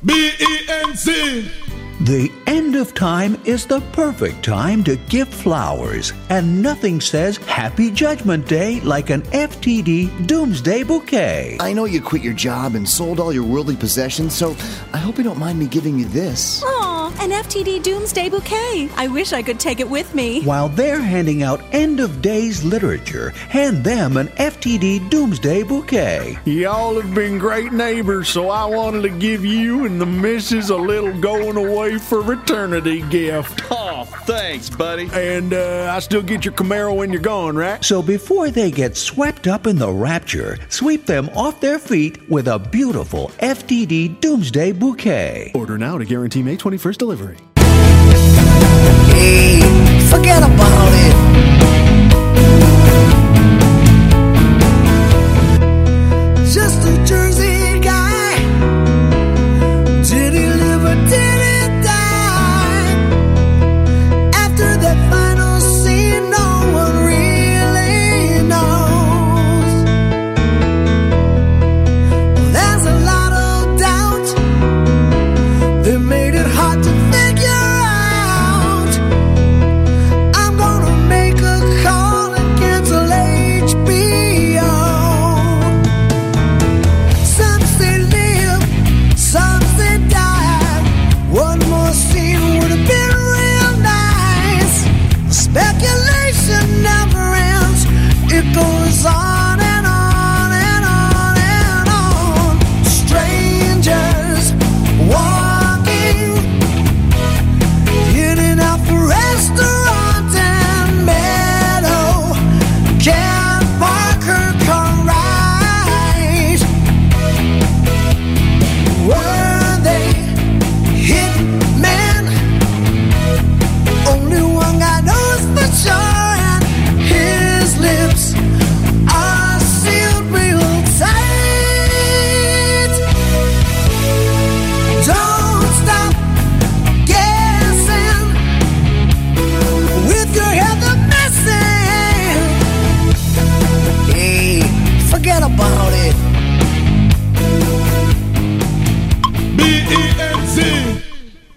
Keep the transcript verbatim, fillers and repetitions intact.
B E N C. The end of time is the perfect time to give flowers, and nothing says Happy Judgment Day like an F T D Doomsday Bouquet. I know you quit your job and sold all your worldly possessions, so I hope you don't mind me giving you this. Aw, an F T D Doomsday Bouquet. I wish I could take it with me. While they're handing out end-of-days literature, hand them an F T D Doomsday Bouquet. Y'all have been great neighbors, so I wanted to give you and the missus a little going away for eternity gift. Oh, thanks, buddy. And uh, I still get your Camaro when you're gone, right? So before they get swept up in the rapture, sweep them off their feet with a beautiful F T D Doomsday Bouquet. Order now to guarantee May twenty-first delivery. Hey, forget about it.